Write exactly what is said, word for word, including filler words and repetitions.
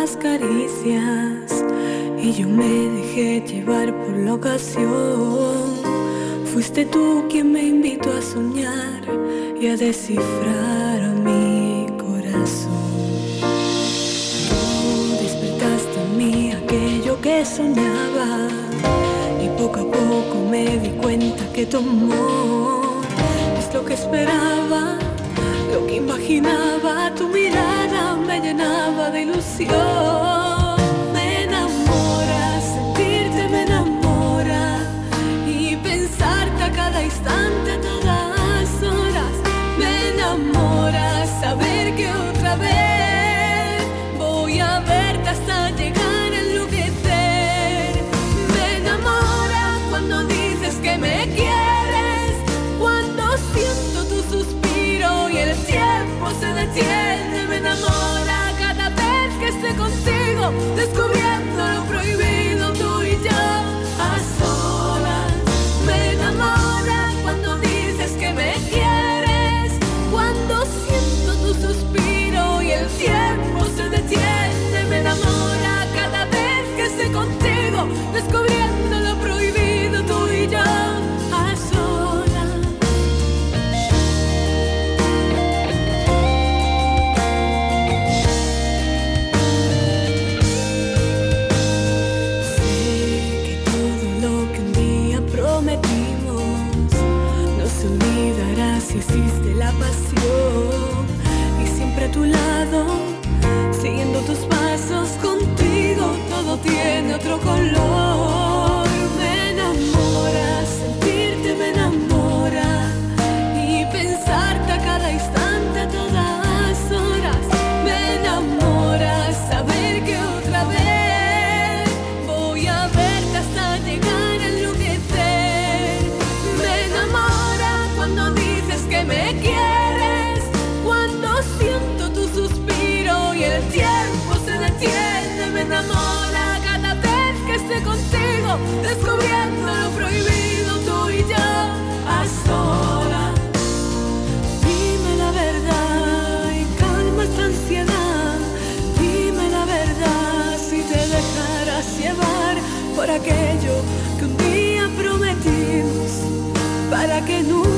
nuevas caricias y yo me dejé llevar por la ocasión. Fuiste tú quien me invitó a soñar y a descifrar a mi corazón. Tú despertaste en mí aquello que soñaba y poco a poco me di cuenta que tu amor es lo que esperaba, lo que imaginaba. Tu mirada me llenaba de ilusión. Me enamora sentirte, me enamora y pensarte a cada instante, a todas horas. Me enamora saber que otra vez voy a verte hasta llegar a enloquecer. Me enamora cuando dices que me quieres, cuando siento tu suspiro y el tiempo se detiene. Me enamora cada vez que esté contigo, descubriendo lo prohibido, tú y yo a solas. Me enamora cuando dices que me quieres, cuando siento tu suspiro y el tiempo se detiene. Me enamora cada vez que esté contigo, descubriendo lo prohibido, tú y yo a solas. Sé que todo lo que un día prometimos no se olvidará si existe la pasión. Y siempre a tu lado, siguiendo tus pasos, contigo todo tiene otro color. Me enamora sentirte, me enamora y pensarte a cada instante, a todas horas. Me enamora saber que otra vez voy a verte hasta llegar a enloquecer. Me enamora cuando dices que me quieres, cuando siento tu suspiro y el tiempo se detiene. Me enamora cada vez que esté contigo, descubriendo lo prohibido, tú y yo a solas. Dime la verdad y calma esta ansiedad. Dime la verdad si te dejarás llevar por aquello que un día prometimos, para que nunca